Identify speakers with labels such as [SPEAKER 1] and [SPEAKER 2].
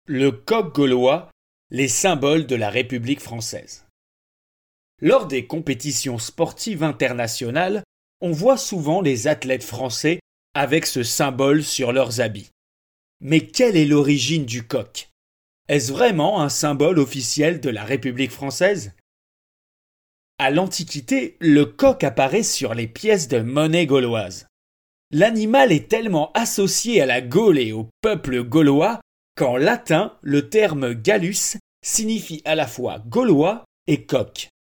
[SPEAKER 1] Le coq gaulois, les symboles de la République française. Lors des compétitions sportives internationales, on voit souvent les athlètes français avec ce symbole sur leurs habits. Mais quelle est l'origine du coq? Est-ce vraiment un symbole officiel de la République française? À l'Antiquité, le coq apparaît sur les pièces de monnaie gauloise. L'animal est tellement associé à la Gaule et au peuple gaulois qu'en latin, le terme Gallus signifie à la fois gaulois et coq.